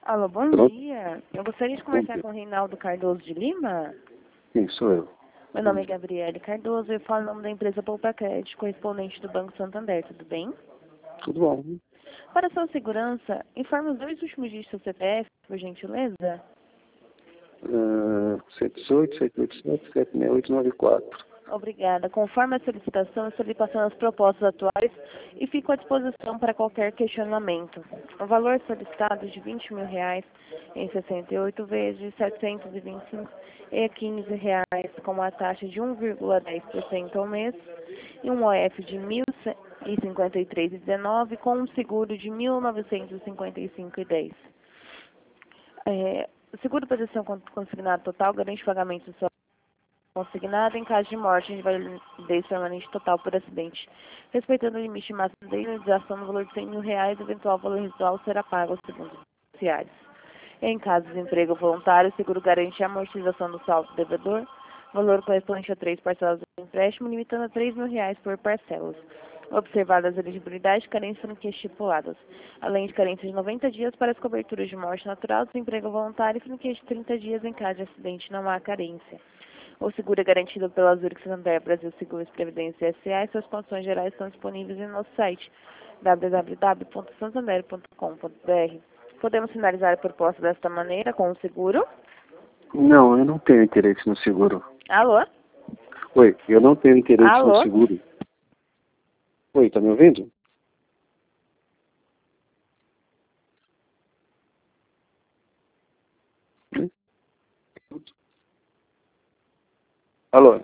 Alô, bom Pronto? dia. Eu gostaria de Bom conversar dia. com o Reinaldo Cardoso de Lima. Sim, sou eu. Meu Bom nome é dia. Gabriele Cardoso e eu falo em nome da empresa Poupa Crédito, correspondente do Banco Santander, tudo bem? Tudo bom? Para sua segurança, informe os dois últimos dígitos do CPF, por gentileza. 118, 787, 76894. Obrigada. Conforme a solicitação, eu estou lhe passando as propostas atuais e fico à disposição para qualquer questionamento. O valor solicitado é de R$ 20.000 em 68 vezes 725 e R$ 15, com uma taxa de 1,10% ao mês e um OF de 1.053,19 com um seguro de 1.955,10. O seguro de proteção consignado total garante o pagamento do seu consignado em caso de morte de invalidez permanente total por acidente, respeitando o limite máximo de indenização no valor de R$ 100.000, o eventual valor residual será pago aos segundos judiciários. Em caso de desemprego voluntário, o seguro garante a amortização do saldo devedor, valor correspondente a 3 parcelas do empréstimo, limitando a R$ 3.000 por parcelas, observadas as elegibilidades de carência no que estipuladas, além de carência de 90 dias para as coberturas de morte natural, desemprego voluntário e que de 30 dias em caso de acidente não há carência. O seguro é garantido pela Zurich Santander Brasil Seguros Previdência S.A. e suas condições gerais estão disponíveis em nosso site www.santander.com.br. Podemos finalizar a proposta desta maneira com o seguro? Não, eu não tenho interesse no seguro. Alô? Oi, eu não tenho interesse no Alô? seguro. Oi, tá me ouvindo? Alô?